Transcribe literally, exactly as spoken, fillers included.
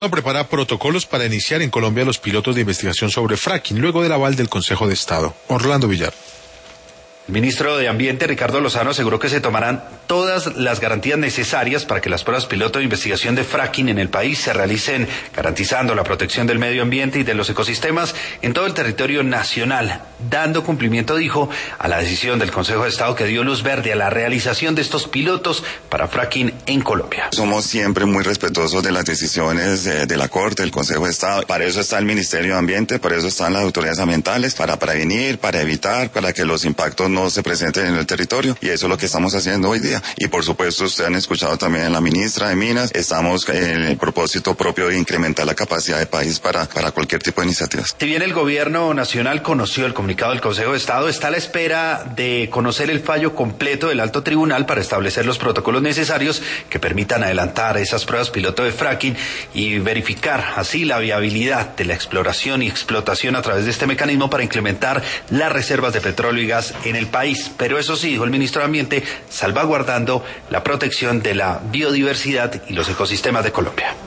Prepara protocolos para iniciar en Colombia los pilotos de investigación sobre fracking, luego del aval del Consejo de Estado. Orlando Villar. El ministro de Ambiente, Ricardo Lozano, aseguró que se tomarán todas las garantías necesarias para que las pruebas piloto de investigación de fracking en el país se realicen garantizando la protección del medio ambiente y de los ecosistemas en todo el territorio nacional, dando cumplimiento, dijo, a la decisión del Consejo de Estado que dio luz verde a la realización de estos pilotos para fracking en Colombia. Somos siempre muy respetuosos de las decisiones de, de la Corte, del Consejo de Estado. Para eso está el Ministerio de Ambiente, para eso están las autoridades ambientales, para prevenir, para evitar, para que los impactos no se presenten en el territorio, y eso es lo que estamos haciendo hoy día. Y por supuesto, ustedes han escuchado también a la ministra de Minas, estamos en el propósito propio de incrementar la capacidad del país para, para cualquier tipo de iniciativas. Si bien el gobierno nacional conoció el comunicado del Consejo de Estado, está a la espera de conocer el fallo completo del alto tribunal para establecer los protocolos necesarios que permitan adelantar esas pruebas piloto de fracking y verificar así la viabilidad de la exploración y explotación a través de este mecanismo para incrementar las reservas de petróleo y gas en el país. Pero eso sí, dijo el ministro de Ambiente, salvaguardando la protección de la biodiversidad y los ecosistemas de Colombia.